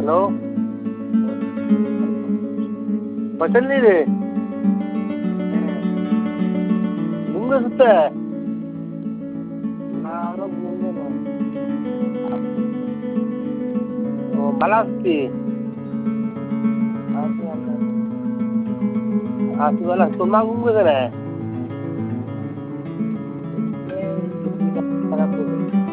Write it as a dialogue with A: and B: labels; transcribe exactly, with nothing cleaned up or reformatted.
A: hello ಬಸ್ಸಲ್ಲಿರಿ ಮುಂದೆ ಸುತ್ತ मला असती असती मला तो मागून काय